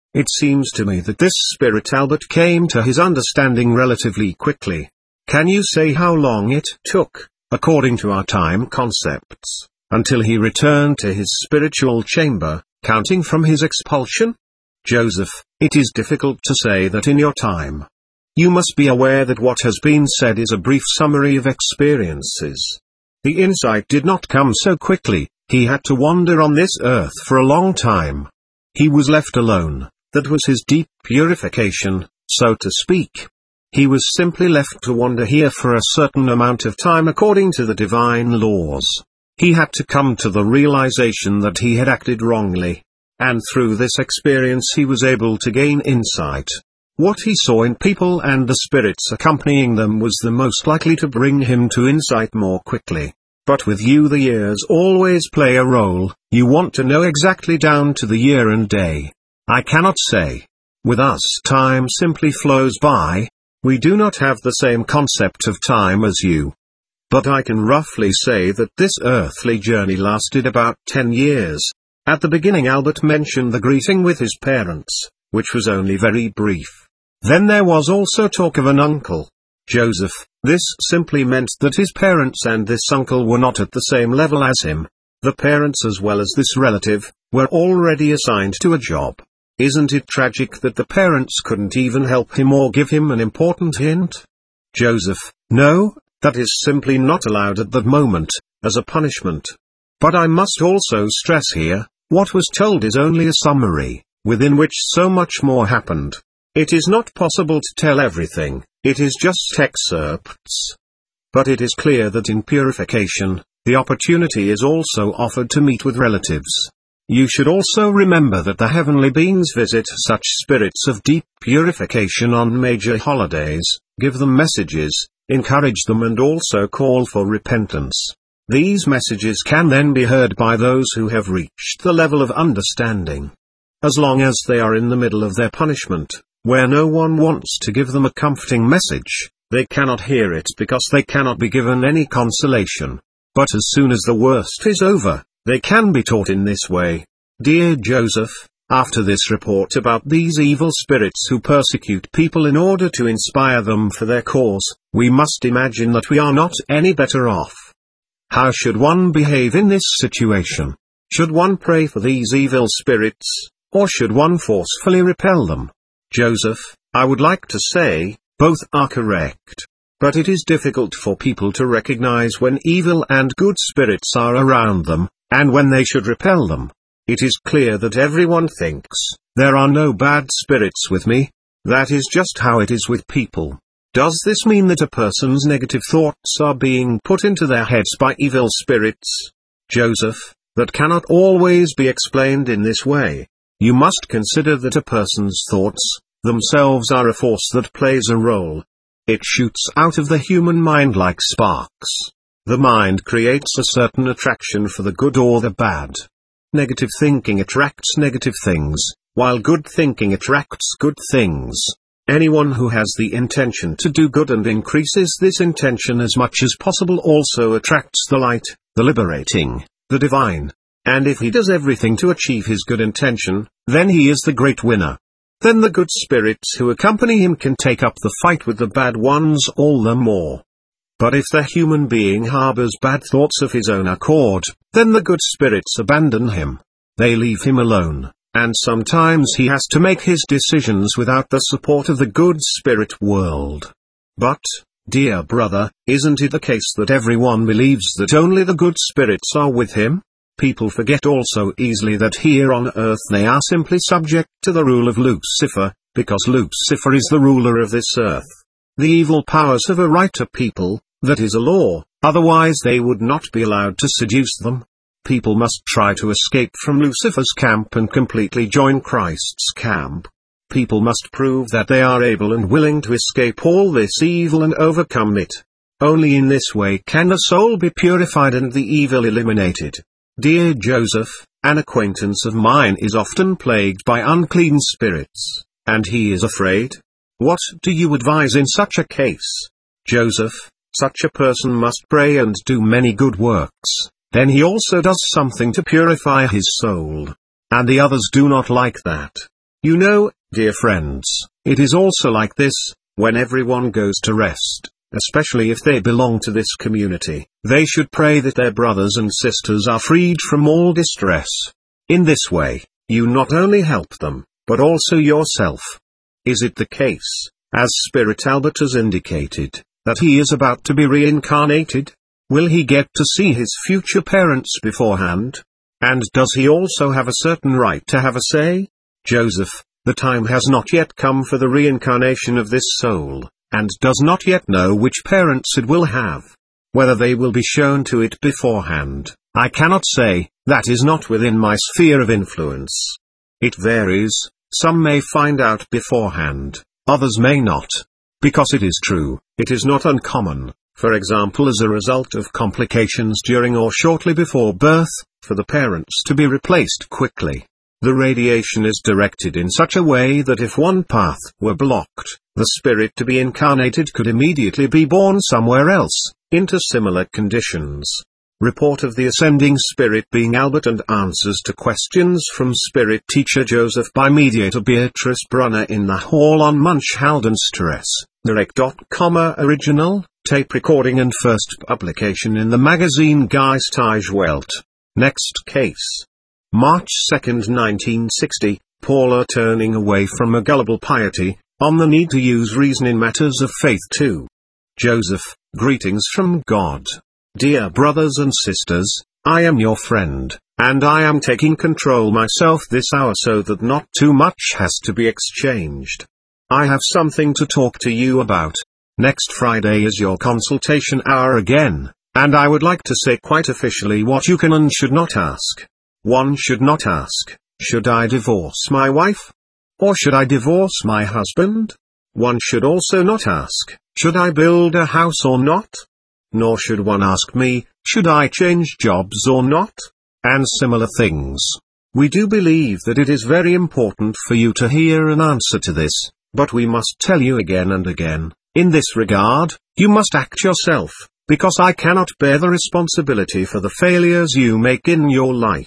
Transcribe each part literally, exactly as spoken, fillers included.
It seems to me that this spirit Albert came to his understanding relatively quickly. Can you say how long it took, according to our time concepts, until he returned to his spiritual chamber, counting from his expulsion? Joseph, it is difficult to say that in your time. You must be aware that what has been said is a brief summary of experiences. The insight did not come so quickly. He had to wander on this earth for a long time. He was left alone. That was his deep purification, so to speak. He was simply left to wander here for a certain amount of time according to the divine laws. He had to come to the realization that he had acted wrongly. And through this experience he was able to gain insight. What he saw in people and the spirits accompanying them was the most likely to bring him to insight more quickly. But with you the years always play a role. You want to know exactly down to the year and day. I cannot say. With us time simply flows by. We do not have the same concept of time as you. But I can roughly say that this earthly journey lasted about ten years. At the beginning Albert mentioned the greeting with his parents, which was only very brief. Then there was also talk of an uncle. Joseph, this simply meant that his parents and this uncle were not at the same level as him. The parents as well as this relative, were already assigned to a job. Isn't it tragic that the parents couldn't even help him or give him an important hint? Joseph, no, that is simply not allowed at that moment, as a punishment. But I must also stress here, what was told is only a summary, within which so much more happened. It is not possible to tell everything, it is just excerpts. But it is clear that in purification, the opportunity is also offered to meet with relatives. You should also remember that the heavenly beings visit such spirits of deep purification on major holidays, give them messages, encourage them and also call for repentance. These messages can then be heard by those who have reached the level of understanding. As long as they are in the middle of their punishment, where no one wants to give them a comforting message, they cannot hear it because they cannot be given any consolation. But as soon as the worst is over, they can be taught in this way. Dear Joseph, after this report about these evil spirits who persecute people in order to inspire them for their cause, we must imagine that we are not any better off. How should one behave in this situation? Should one pray for these evil spirits, or should one forcefully repel them? Joseph, I would like to say, both are correct. But it is difficult for people to recognize when evil and good spirits are around them, and when they should repel them. It is clear that everyone thinks, there are no bad spirits with me. That is just how it is with people. Does this mean that a person's negative thoughts are being put into their heads by evil spirits? Joseph, that cannot always be explained in this way. You must consider that a person's thoughts, themselves are a force that plays a role. It shoots out of the human mind like sparks. The mind creates a certain attraction for the good or the bad. Negative thinking attracts negative things, while good thinking attracts good things. Anyone who has the intention to do good and increases this intention as much as possible also attracts the light, the liberating, the divine. And if he does everything to achieve his good intention, then he is the great winner. Then the good spirits who accompany him can take up the fight with the bad ones all the more. But if the human being harbors bad thoughts of his own accord, then the good spirits abandon him. They leave him alone, and sometimes he has to make his decisions without the support of the good spirit world. But, dear brother, isn't it the case that everyone believes that only the good spirits are with him? People forget also easily that here on earth they are simply subject to the rule of Lucifer, because Lucifer is the ruler of this earth. The evil powers have a right to people, that is a law, otherwise they would not be allowed to seduce them. People must try to escape from Lucifer's camp and completely join Christ's camp. People must prove that they are able and willing to escape all this evil and overcome it. Only in this way can the soul be purified and the evil eliminated. Dear Joseph, an acquaintance of mine is often plagued by unclean spirits, and he is afraid. What do you advise in such a case? Joseph, such a person must pray and do many good works, then he also does something to purify his soul. And the others do not like that. You know, dear friends, it is also like this, when everyone goes to rest, especially if they belong to this community, they should pray that their brothers and sisters are freed from all distress. In this way, you not only help them, but also yourself. Is it the case, as Spirit Albert has indicated, that he is about to be reincarnated? Will he get to see his future parents beforehand? And does he also have a certain right to have a say? Joseph, the time has not yet come for the reincarnation of this soul, and does not yet know which parents it will have. Whether they will be shown to it beforehand, I cannot say, that is not within my sphere of influence. It varies, some may find out beforehand, others may not. Because it is true, it is not uncommon, for example as a result of complications during or shortly before birth, for the parents to be replaced quickly. The radiation is directed in such a way that if one path were blocked, the spirit to be incarnated could immediately be born somewhere else, into similar conditions. Report of the Ascending Spirit being Albert and answers to questions from Spirit Teacher Joseph by Mediator Beatrice Brunner in the Hall on Munchausen-Stress, direct dot com. Original, tape recording and first publication in the magazine Geistige Welt. Next case. March second nineteen sixty, Paula turning away from a gullible piety, on the need to use reason in matters of faith too. Joseph, greetings from God. Dear brothers and sisters, I am your friend, and I am taking control myself this hour so that not too much has to be exchanged. I have something to talk to you about. Next Friday is your consultation hour again, and I would like to say quite officially what you can and should not ask. One should not ask, should I divorce my wife? Or should I divorce my husband? One should also not ask, should I build a house or not? Nor should one ask me, should I change jobs or not? And similar things. We do believe that it is very important for you to hear an answer to this, but we must tell you again and again, in this regard, you must act yourself, because I cannot bear the responsibility for the failures you make in your life.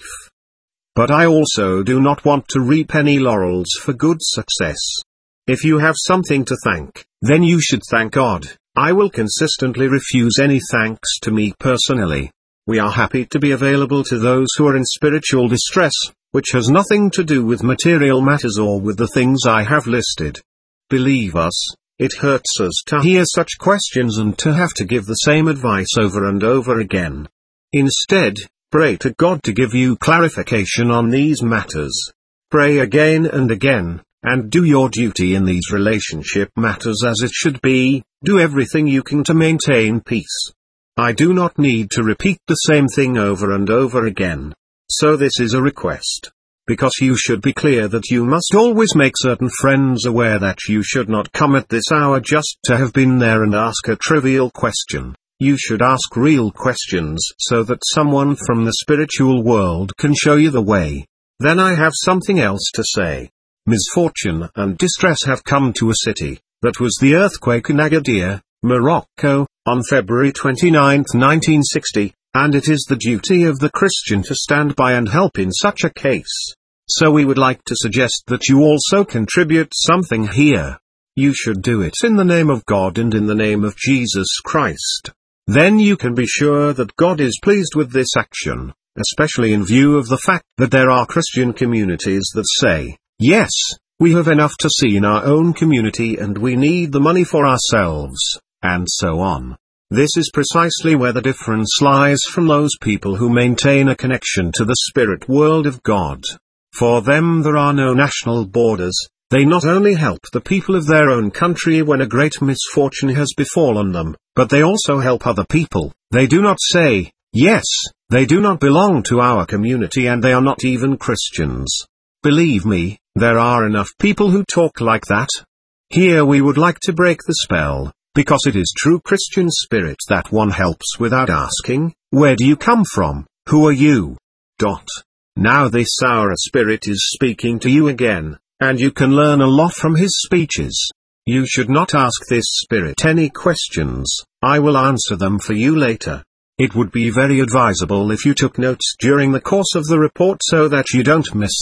But I also do not want to reap any laurels for good success. If you have something to thank, then you should thank God. I will consistently refuse any thanks to me personally. We are happy to be available to those who are in spiritual distress, which has nothing to do with material matters or with the things I have listed. Believe us, it hurts us to hear such questions and to have to give the same advice over and over again. Instead, pray to God to give you clarification on these matters. Pray again and again, and do your duty in these relationship matters as it should be. Do everything you can to maintain peace. I do not need to repeat the same thing over and over again. So this is a request. Because you should be clear that you must always make certain friends aware that you should not come at this hour just to have been there and ask a trivial question. You should ask real questions so that someone from the spiritual world can show you the way. Then I have something else to say. Misfortune and distress have come to a city. That was the earthquake in Agadir, Morocco, on February twenty-ninth nineteen sixty, and it is the duty of the Christian to stand by and help in such a case. So we would like to suggest that you also contribute something here. You should do it in the name of God and in the name of Jesus Christ. Then you can be sure that God is pleased with this action, especially in view of the fact that there are Christian communities that say, yes, we have enough to see in our own community and we need the money for ourselves, and so on. This is precisely where the difference lies from those people who maintain a connection to the spirit world of God. For them there are no national borders. They not only help the people of their own country when a great misfortune has befallen them, but they also help other people. They do not say, yes, they do not belong to our community and they are not even Christians. Believe me, there are enough people who talk like that. Here we would like to break the spell, because it is true Christian spirit that one helps without asking, where do you come from, who are you? Dot. Now this hour a spirit is speaking to you again, and you can learn a lot from his speeches. You should not ask this spirit any questions, I will answer them for you later. It would be very advisable if you took notes during the course of the report so that you don't miss them.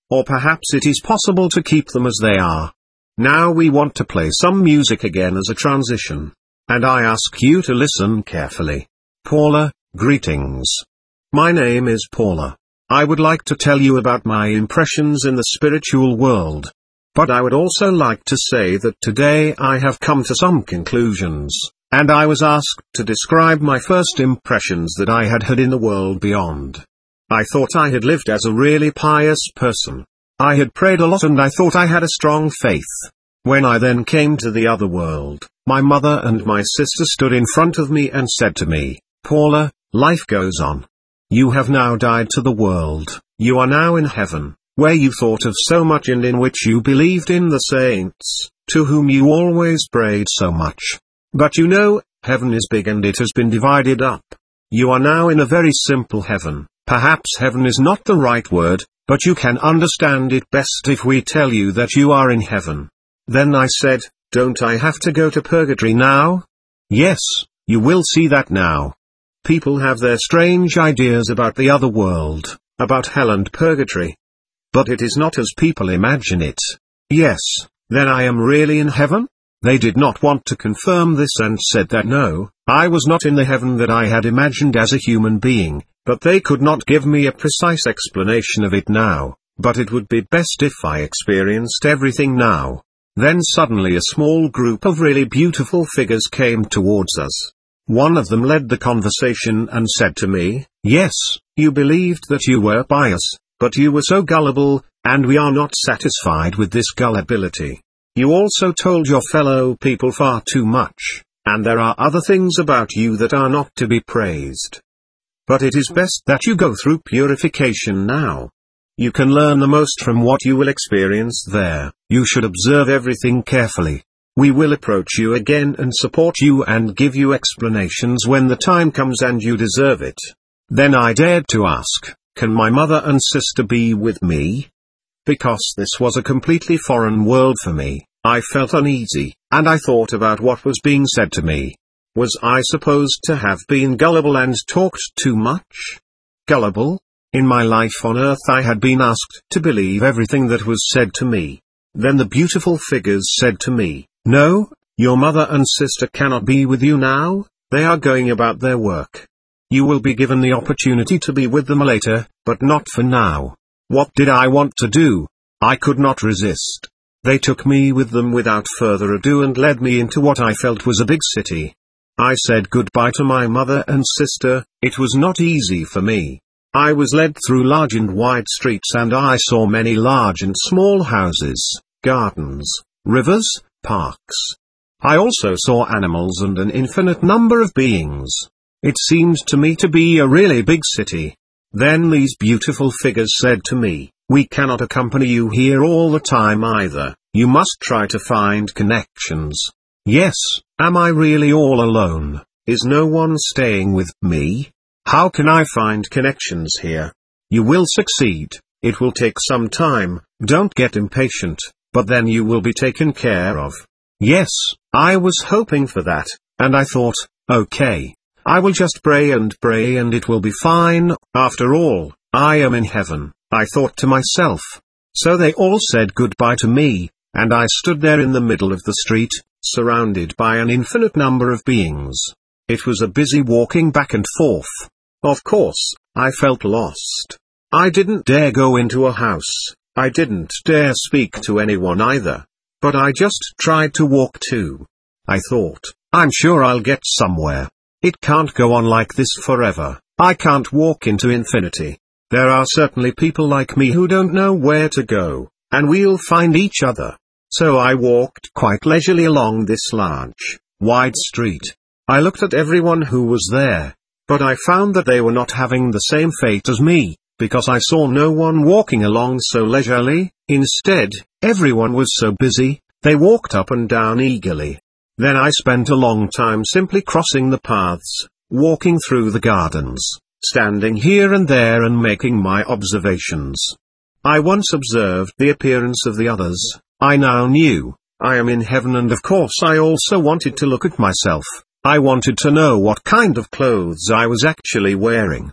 or perhaps it is possible to keep them as they are. Now we want to play some music again as a transition. And I ask you to listen carefully. Paula, greetings. My name is Paula. I would like to tell you about my impressions in the spiritual world. But I would also like to say that today I have come to some conclusions, and I was asked to describe my first impressions that I had had in the world beyond. I thought I had lived as a really pious person. I had prayed a lot and I thought I had a strong faith. When I then came to the other world, my mother and my sister stood in front of me and said to me, Paula, life goes on. You have now died to the world, you are now in heaven, where you thought of so much and in which you believed in the saints, to whom you always prayed so much. But you know, heaven is big and it has been divided up. You are now in a very simple heaven. Perhaps heaven is not the right word, but you can understand it best if we tell you that you are in heaven. Then I said, don't I have to go to purgatory now? Yes, you will see that now. People have their strange ideas about the other world, about hell and purgatory. But it is not as people imagine it. Yes, then I am really in heaven? They did not want to confirm this and said that no, I was not in the heaven that I had imagined as a human being, but they could not give me a precise explanation of it now, but it would be best if I experienced everything now. Then suddenly a small group of really beautiful figures came towards us. One of them led the conversation and said to me, yes, you believed that you were pious, but you were so gullible, and we are not satisfied with this gullibility. You also told your fellow people far too much, and there are other things about you that are not to be praised. But it is best that you go through purification now. You can learn the most from what you will experience there. You should observe everything carefully. We will approach you again and support you and give you explanations when the time comes and you deserve it. Then I dared to ask, can my mother and sister be with me? Because this was a completely foreign world for me, I felt uneasy, and I thought about what was being said to me. Was I supposed to have been gullible and talked too much? Gullible? In my life on earth I had been asked to believe everything that was said to me. Then the beautiful figures said to me, no, your mother and sister cannot be with you now, they are going about their work. You will be given the opportunity to be with them later, but not for now. What did I want to do? I could not resist. They took me with them without further ado and led me into what I felt was a big city. I said goodbye to my mother and sister. It was not easy for me. I was led through large and wide streets and I saw many large and small houses, gardens, rivers, parks. I also saw animals and an infinite number of beings. It seemed to me to be a really big city. Then these beautiful figures said to me, we cannot accompany you here all the time either, you must try to find connections. Yes, am I really all alone? Is no one staying with me? How can I find connections here? You will succeed, it will take some time, don't get impatient, but then you will be taken care of. Yes, I was hoping for that, and I thought, okay, I will just pray and pray and it will be fine, after all, I am in heaven, I thought to myself. So they all said goodbye to me, and I stood there in the middle of the street, surrounded by an infinite number of beings. It was a busy walking back and forth. Of course, I felt lost. I didn't dare go into a house, I didn't dare speak to anyone either. But I just tried to walk too. I thought, I'm sure I'll get somewhere. It can't go on like this forever, I can't walk into infinity. There are certainly people like me who don't know where to go, and we'll find each other. So I walked quite leisurely along this large, wide street. I looked at everyone who was there, but I found that they were not having the same fate as me, because I saw no one walking along so leisurely. Instead, everyone was so busy, they walked up and down eagerly. Then I spent a long time simply crossing the paths, walking through the gardens, standing here and there and making my observations. I once observed the appearance of the others. I now knew, I am in heaven, and of course I also wanted to look at myself. I wanted to know what kind of clothes I was actually wearing.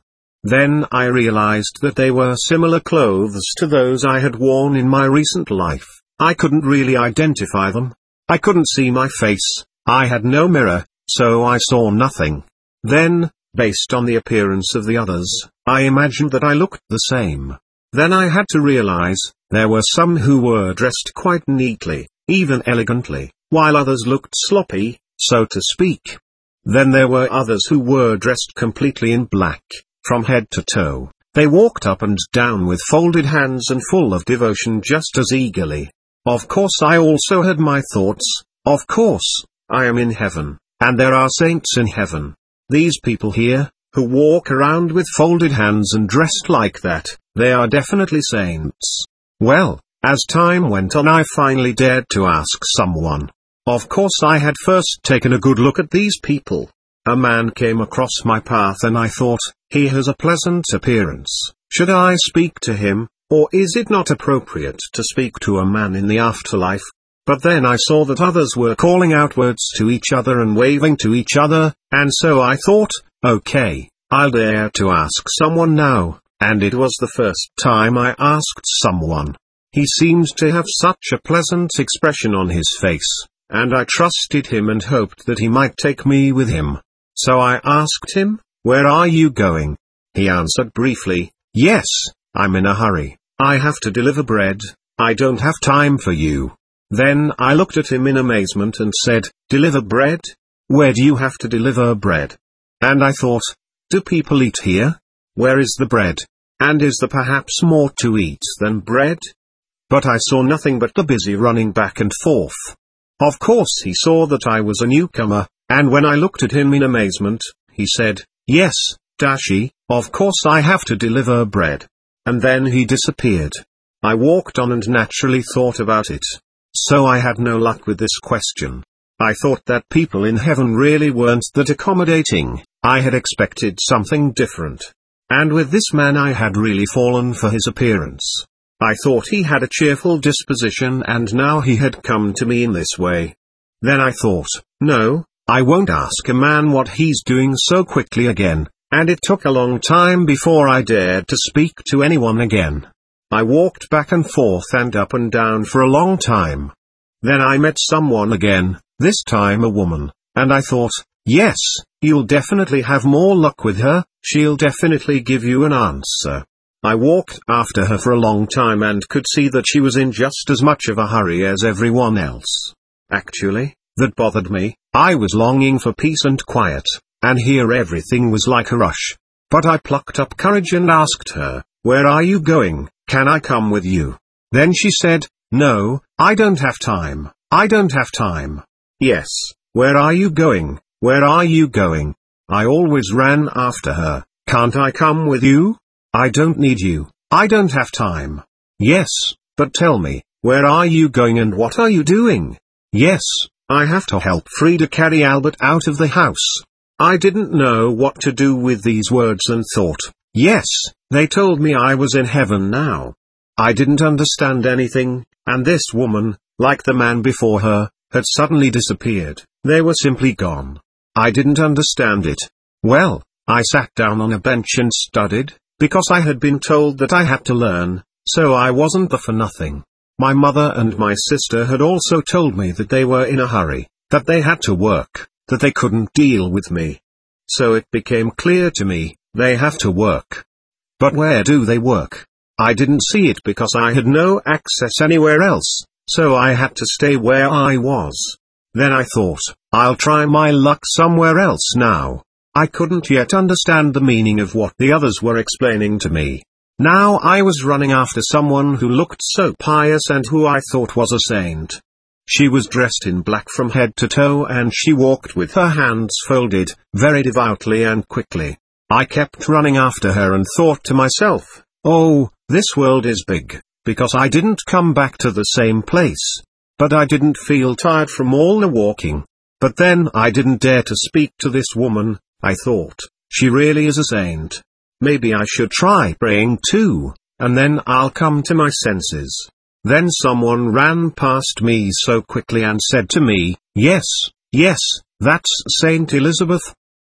Then I realized that they were similar clothes to those I had worn in my recent life. I couldn't really identify them. I couldn't see my face, I had no mirror, so I saw nothing. Then, based on the appearance of the others, I imagined that I looked the same. Then I had to realize, there were some who were dressed quite neatly, even elegantly, while others looked sloppy, so to speak. Then there were others who were dressed completely in black, from head to toe. They walked up and down with folded hands and full of devotion just as eagerly. Of course I also had my thoughts, of course, I am in heaven, and there are saints in heaven. These people here, who walk around with folded hands and dressed like that, they are definitely saints. Well, as time went on I finally dared to ask someone. Of course I had first taken a good look at these people. A man came across my path and I thought, he has a pleasant appearance. Should I speak to him, or is it not appropriate to speak to a man in the afterlife? But then I saw that others were calling out words to each other and waving to each other, and so I thought, okay, I'll dare to ask someone now, and it was the first time I asked someone. He seemed to have such a pleasant expression on his face, and I trusted him and hoped that he might take me with him. So I asked him, where are you going? He answered briefly, yes, I'm in a hurry, I have to deliver bread, I don't have time for you. Then I looked at him in amazement and said, deliver bread? Where do you have to deliver bread? And I thought, do people eat here? Where is the bread? And is there perhaps more to eat than bread? But I saw nothing but the busy running back and forth. Of course he saw that I was a newcomer, and when I looked at him in amazement, he said, yes, Dashi, of course I have to deliver bread. And then he disappeared. I walked on and naturally thought about it. So I had no luck with this question. I thought that people in heaven really weren't that accommodating. I had expected something different. And with this man I had really fallen for his appearance. I thought he had a cheerful disposition and now he had come to me in this way. Then I thought, no, I won't ask a man what he's doing so quickly again, and it took a long time before I dared to speak to anyone again. I walked back and forth and up and down for a long time. Then I met someone again, this time a woman, and I thought, yes, you'll definitely have more luck with her, she'll definitely give you an answer. I walked after her for a long time and could see that she was in just as much of a hurry as everyone else. Actually, that bothered me. I was longing for peace and quiet, and here everything was like a rush. But I plucked up courage and asked her, where are you going? Can I come with you? Then she said, no, I don't have time, I don't have time. Yes, where are you going, where are you going? I always ran after her, can't I come with you? I don't need you, I don't have time. Yes, but tell me, where are you going and what are you doing? Yes, I have to help Frida carry Albert out of the house. I didn't know what to do with these words and thought, yes, they told me I was in heaven now. I didn't understand anything, and this woman, like the man before her, had suddenly disappeared. They were simply gone. I didn't understand it. Well, I sat down on a bench and studied, because I had been told that I had to learn, so I wasn't there for nothing. My mother and my sister had also told me that they were in a hurry, that they had to work, that they couldn't deal with me. So it became clear to me, they have to work. But where do they work? I didn't see it because I had no access anywhere else, so I had to stay where I was. Then I thought, I'll try my luck somewhere else now. I couldn't yet understand the meaning of what the others were explaining to me. Now I was running after someone who looked so pious and who I thought was a saint. She was dressed in black from head to toe and she walked with her hands folded, very devoutly and quickly. I kept running after her and thought to myself, oh, this world is big, because I didn't come back to the same place. But I didn't feel tired from all the walking. But then I didn't dare to speak to this woman. I thought, she really is a saint. Maybe I should try praying too, and then I'll come to my senses. Then someone ran past me so quickly and said to me, yes, yes, that's Saint Elizabeth.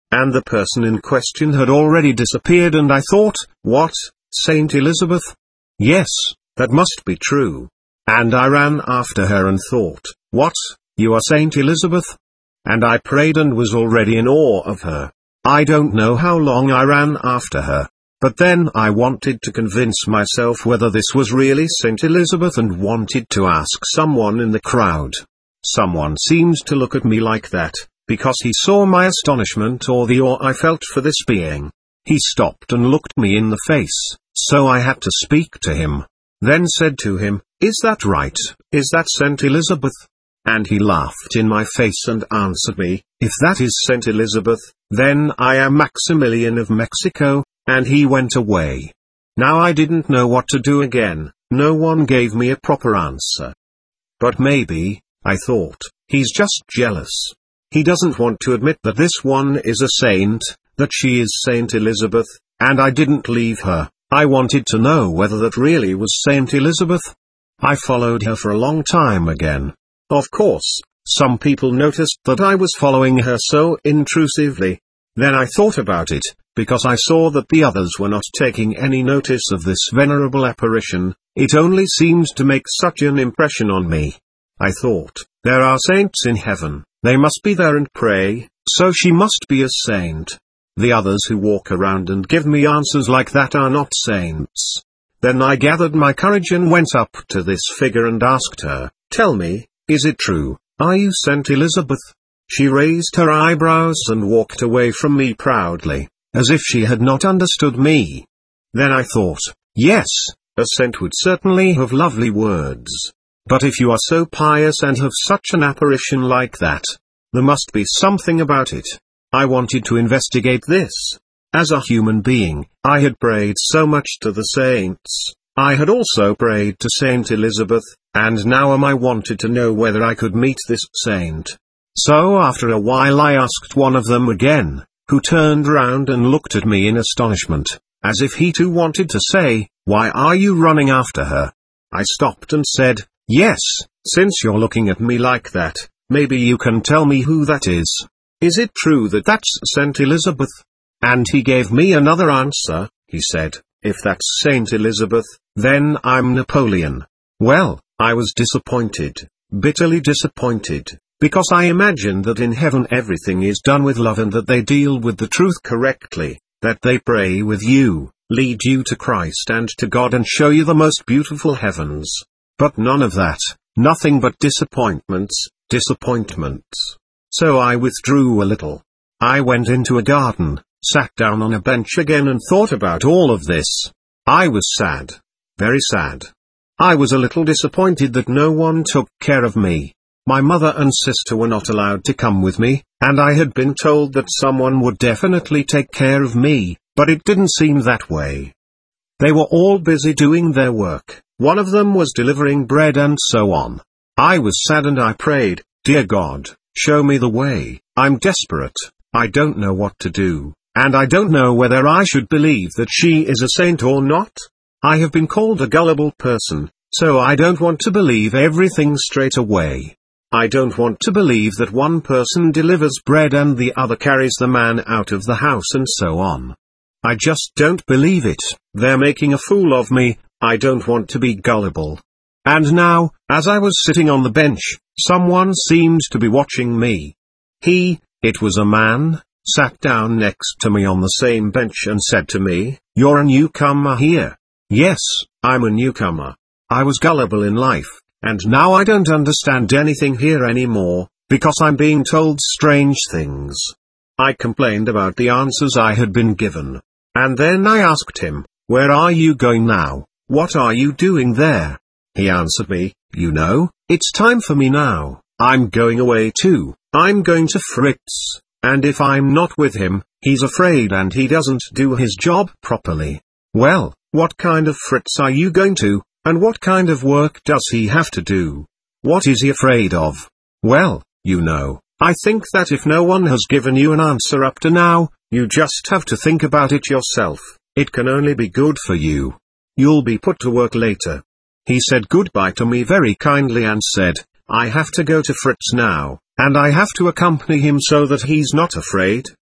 and the person in question had already disappeared, and I thought, what, Saint Elizabeth? Yes, that must be true. And I ran after her and thought, what, you are Saint Elizabeth? And I prayed and was already in awe of her. I don't know how long I ran after her. But then I wanted to convince myself whether this was really Saint Elizabeth and wanted to ask someone in the crowd. Someone seemed to look at me like that, because he saw my astonishment or the awe I felt for this being. He stopped and looked me in the face, so I had to speak to him. Then said to him, "Is that right? Is that Saint Elizabeth?" And he laughed in my face and answered me, "If that is Saint Elizabeth, then I am Maximilian of Mexico," and he went away. Now I didn't know what to do again, no one gave me a proper answer. But maybe, I thought, he's just jealous. He doesn't want to admit that this one is a saint, that she is Saint Elizabeth, and I didn't leave her. I wanted to know whether that really was Saint Elizabeth. I followed her for a long time again. Of course, some people noticed that I was following her so intrusively. Then I thought about it, because I saw that the others were not taking any notice of this venerable apparition. It only seemed to make such an impression on me. I thought, there are saints in heaven, they must be there and pray, so she must be a saint. The others who walk around and give me answers like that are not saints. Then I gathered my courage and went up to this figure and asked her, "Tell me, is it true, are you Saint Elizabeth?" She raised her eyebrows and walked away from me proudly, as if she had not understood me. Then I thought, yes, a saint would certainly have lovely words. But if you are so pious and have such an apparition like that, there must be something about it. I wanted to investigate this. As a human being, I had prayed so much to the saints. I had also prayed to Saint Elizabeth, and now I wanted to know whether I could meet this saint. So after a while I asked one of them again, who turned round and looked at me in astonishment, as if he too wanted to say, "Why are you running after her?" I stopped and said, "Yes, since you're looking at me like that, maybe you can tell me who that is. Is it true that that's Saint Elizabeth?" And he gave me another answer. He said, "If that's Saint Elizabeth, then I'm Napoleon." Well, I was disappointed, bitterly disappointed, because I imagined that in heaven everything is done with love and that they deal with the truth correctly, that they pray with you, lead you to Christ and to God and show you the most beautiful heavens. But none of that, nothing but disappointments, disappointments. So I withdrew a little. I went into a garden, sat down on a bench again and thought about all of this. I was sad. Very sad. I was a little disappointed that no one took care of me. My mother and sister were not allowed to come with me, and I had been told that someone would definitely take care of me, but it didn't seem that way. They were all busy doing their work, one of them was delivering bread and so on. I was sad and I prayed, "Dear God, show me the way, I'm desperate, I don't know what to do, and I don't know whether I should believe that she is a saint or not. I have been called a gullible person, so I don't want to believe everything straight away. I don't want to believe that one person delivers bread and the other carries the man out of the house and so on. I just don't believe it, they're making a fool of me, I don't want to be gullible." And now, as I was sitting on the bench, someone seemed to be watching me. He, it was a man, sat down next to me on the same bench and said to me, "You're a newcomer here." Yes, I'm a newcomer. I was gullible in life. And now I don't understand anything here anymore, because I'm being told strange things. I complained about the answers I had been given. And then I asked him, "Where are you going now? What are you doing there?" He answered me, "You know, it's time for me now, I'm going away too, I'm going to Fritz, and if I'm not with him, he's afraid and he doesn't do his job properly." Well, what kind of Fritz are you going to? And what kind of work does he have to do? What is he afraid of? Well, you know, I think that if no one has given you an answer up to now, you just have to think about it yourself. It can only be good for you. You'll be put to work later. He said goodbye to me very kindly and said, "I have to go to Fritz now, and I have to accompany him so that he's not afraid."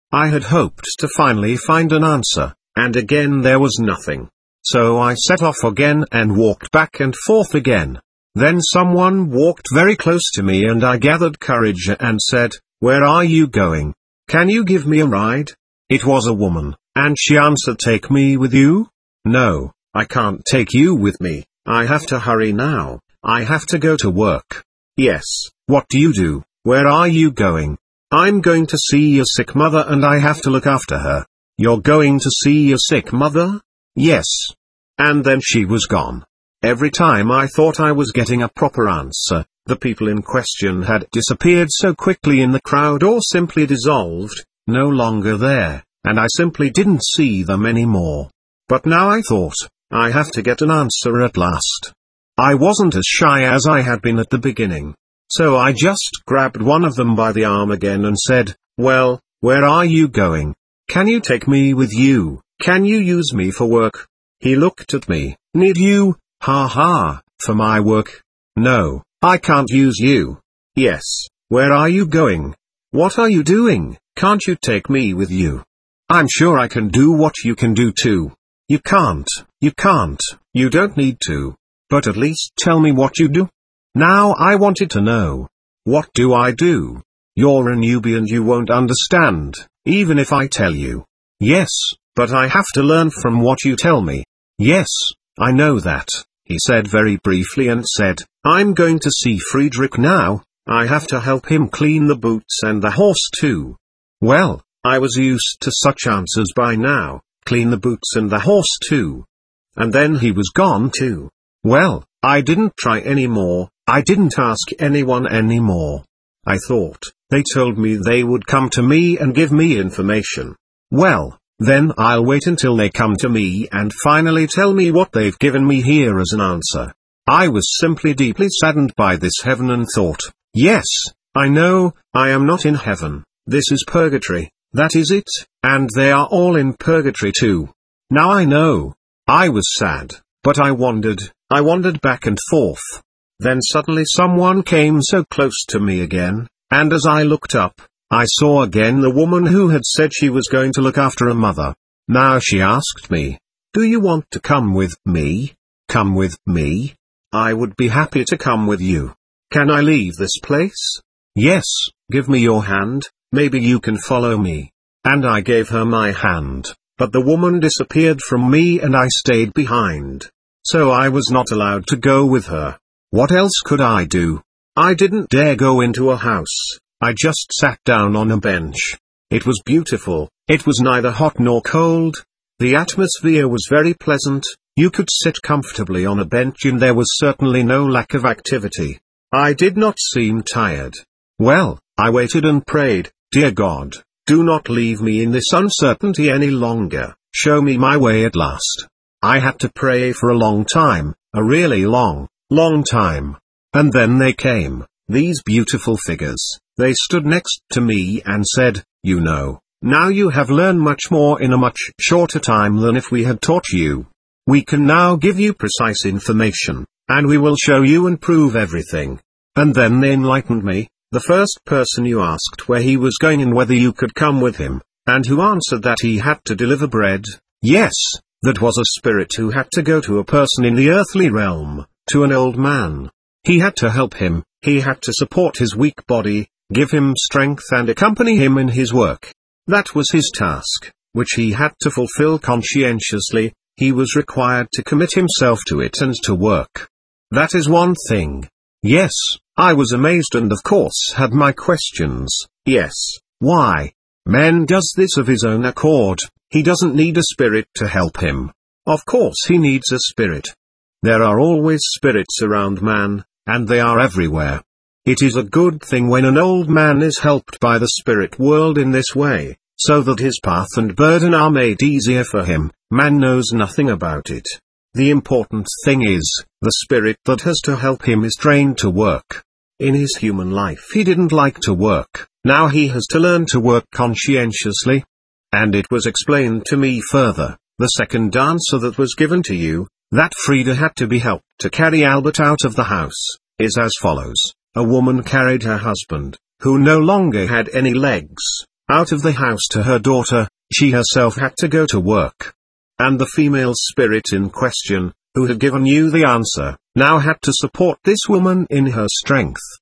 I had hoped to finally find an answer, and again there was nothing. So I set off again and walked back and forth again. Then someone walked very close to me and I gathered courage and said, "Where are you going? Can you give me a ride?" It was a woman, and she answered, "Take me with you?" "No, I can't take you with me, I have to hurry now, I have to go to work." "Yes, what do you do? Where are you going?" "I'm going to see a sick mother and I have to look after her." "You're going to see a sick mother?" "Yes." And then she was gone. Every time I thought I was getting a proper answer, the people in question had disappeared so quickly in the crowd or simply dissolved, no longer there, and I simply didn't see them anymore. But now I thought, I have to get an answer at last. I wasn't as shy as I had been at the beginning. So I just grabbed one of them by the arm again and said, "Well, where are you going? Can you take me with you? Can you use me for work?" He looked at me. "Need you? Ha ha, for my work? No, I can't use you." "Yes, where are you going? What are you doing? Can't you take me with you?" "I'm sure I can do what you can do too." "You can't, you can't, you don't need to. But at least tell me what you do." Now I wanted to know. What do I do? You're a newbie and you won't understand, even if I tell you. "Yes, but I have to learn from what you tell me." "Yes, I know that," he said very briefly and said, "I'm going to see Friedrich now, I have to help him clean the boots and the horse too." Well, I was used to such answers by now, clean the boots and the horse too. And then he was gone too. Well, I didn't try anymore, I didn't ask anyone anymore. I thought, they told me they would come to me and give me information. Well, then I'll wait until they come to me and finally tell me what they've given me here as an answer. I was simply deeply saddened by this heaven and thought, yes, I know, I am not in heaven, this is purgatory, that is it, and they are all in purgatory too. Now I know. I was sad, but I wondered, I wandered back and forth. Then suddenly someone came so close to me again, and as I looked up, I saw again the woman who had said she was going to look after a mother. Now she asked me, "Do you want to come with me? Come with me? I would be happy to come with you. Can I leave this place?" "Yes, give me your hand, maybe you can follow me." And I gave her my hand, but the woman disappeared from me and I stayed behind. So I was not allowed to go with her. What else could I do? I didn't dare go into a house. I just sat down on a bench. It was beautiful, it was neither hot nor cold. The atmosphere was very pleasant, you could sit comfortably on a bench and there was certainly no lack of activity. I did not seem tired. Well, I waited and prayed, "Dear God, do not leave me in this uncertainty any longer, show me my way at last." I had to pray for a long time, a really long, long time. And then they came, these beautiful figures. They stood next to me and said, "You know, now you have learned much more in a much shorter time than if we had taught you. We can now give you precise information, and we will show you and prove everything." And then they enlightened me. The first person you asked where he was going and whether you could come with him, and who answered that he had to deliver bread. Yes, that was a spirit who had to go to a person in the earthly realm, to an old man. He had to help him, he had to support his weak body, give him strength and accompany him in his work. That was his task, which he had to fulfill conscientiously. He was required to commit himself to it and to work. That is one thing. Yes, I was amazed and of course had my questions. Yes, why? Man does this of his own accord, he doesn't need a spirit to help him. Of course he needs a spirit. There are always spirits around man, and they are everywhere. It is a good thing when an old man is helped by the spirit world in this way, so that his path and burden are made easier for him. Man knows nothing about it. The important thing is, the spirit that has to help him is trained to work. In his human life he didn't like to work, now he has to learn to work conscientiously. And it was explained to me further, the second answer that was given to you, that Frida had to be helped to carry Albert out of the house, is as follows. A woman carried her husband, who no longer had any legs, out of the house to her daughter, she herself had to go to work. And the female spirit in question, who had given you the answer, now had to support this woman in her strength.